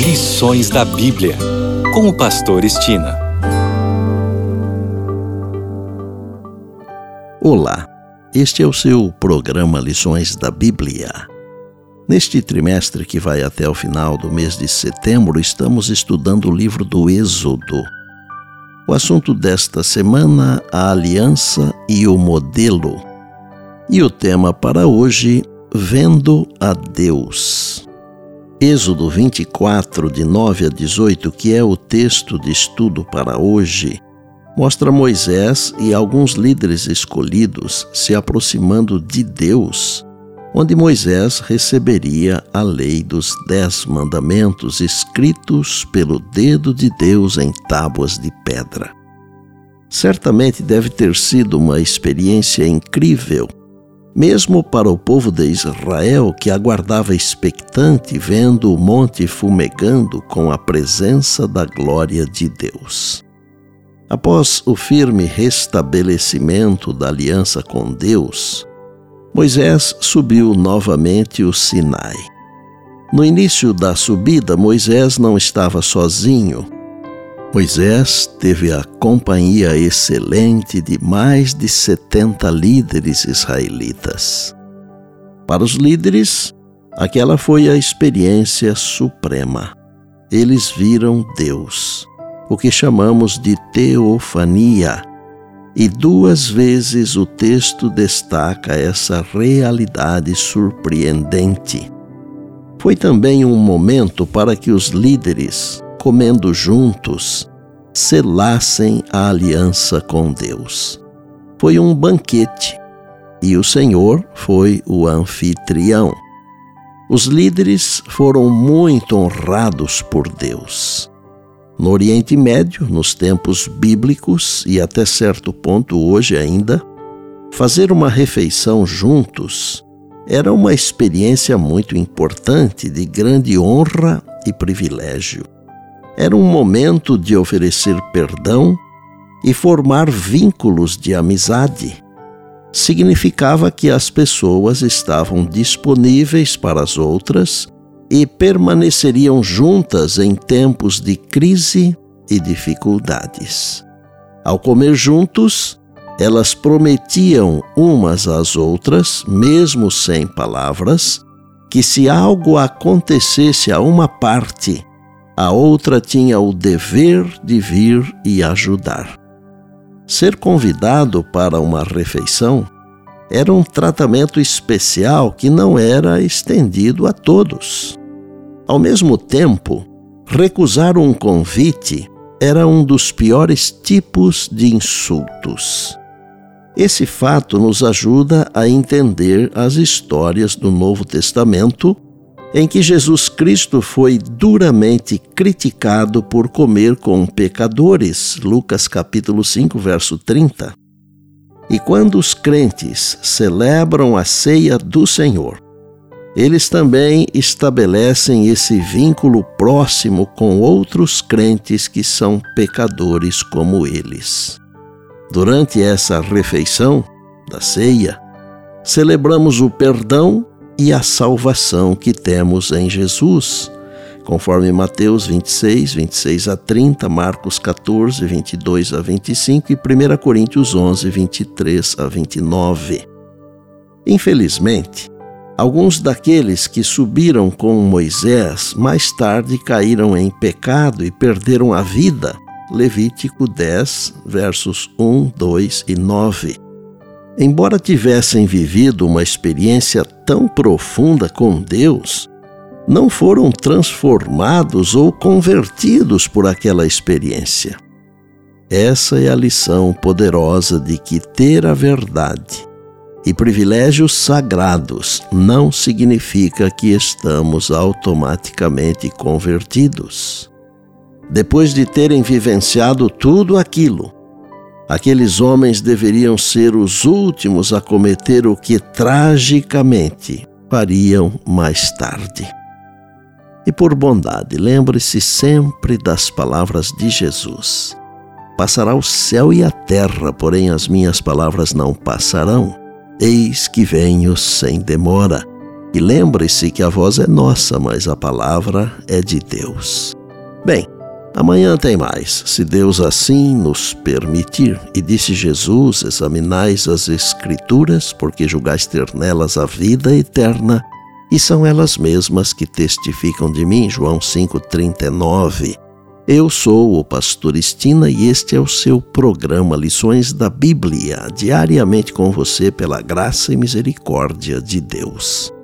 Lições da Bíblia, com o pastor Estina. Olá, este é o seu programa Lições da Bíblia. Neste trimestre que vai até o final do mês de setembro, estamos estudando o livro do Êxodo. O assunto desta semana, a aliança e o modelo. E o tema para hoje, vendo a Deus. Êxodo 24, de 9 a 18, que é o texto de estudo para hoje, mostra Moisés e alguns líderes escolhidos se aproximando de Deus, onde Moisés receberia a lei dos 10 mandamentos escritos pelo dedo de Deus em tábuas de pedra. Certamente deve ter sido uma experiência incrível, mesmo para o povo de Israel, que aguardava expectante vendo o monte fumegando com a presença da glória de Deus. Após o firme restabelecimento da aliança com Deus, Moisés subiu novamente o Sinai. No início da subida, Moisés não estava sozinho. Moisés teve a companhia excelente de mais de 70 líderes israelitas. Para os líderes, aquela foi a experiência suprema. Eles viram Deus, o que chamamos de teofania, e 2 vezes o texto destaca essa realidade surpreendente. Foi também um momento para que os líderes, comendo juntos, selassem a aliança com Deus. Foi um banquete e o Senhor foi o anfitrião. Os líderes foram muito honrados por Deus. No Oriente Médio, nos tempos bíblicos e até certo ponto hoje ainda, fazer uma refeição juntos era uma experiência muito importante, de grande honra e privilégio. Era um momento de oferecer perdão e formar vínculos de amizade. Significava que as pessoas estavam disponíveis para as outras e permaneceriam juntas em tempos de crise e dificuldades. Ao comer juntos, elas prometiam umas às outras, mesmo sem palavras, que se algo acontecesse a uma parte, a outra tinha o dever de vir e ajudar. Ser convidado para uma refeição era um tratamento especial que não era estendido a todos. Ao mesmo tempo, recusar um convite era um dos piores tipos de insultos. Esse fato nos ajuda a entender as histórias do Novo Testamento, em que Jesus Cristo foi duramente criticado por comer com pecadores, Lucas capítulo 5, verso 30. E quando os crentes celebram a ceia do Senhor, eles também estabelecem esse vínculo próximo com outros crentes que são pecadores como eles. Durante essa refeição da ceia, celebramos o perdão e a salvação que temos em Jesus, conforme Mateus 26, 26 a 30, Marcos 14, 22 a 25 e 1 Coríntios 11, 23 a 29. Infelizmente, alguns daqueles que subiram com Moisés mais tarde caíram em pecado e perderam a vida, Levítico 10, versos 1, 2 e 9. Embora tivessem vivido uma experiência tão profunda com Deus, não foram transformados ou convertidos por aquela experiência. Essa é a lição poderosa de que ter a verdade e privilégios sagrados não significa que estamos automaticamente convertidos. Depois de terem vivenciado tudo aquilo, aqueles homens deveriam ser os últimos a cometer o que tragicamente fariam mais tarde. E por bondade, lembre-se sempre das palavras de Jesus. Passará o céu e a terra, porém as minhas palavras não passarão. Eis que venho sem demora. E lembre-se que a voz é nossa, mas a palavra é de Deus. Bem, amanhã tem mais, se Deus assim nos permitir. E disse Jesus: examinais as Escrituras, porque julgais ter nelas a vida eterna, e são elas mesmas que testificam de mim. João 5,39. Eu sou o pastor Estina e este é o seu programa Lições da Bíblia, diariamente com você pela graça e misericórdia de Deus.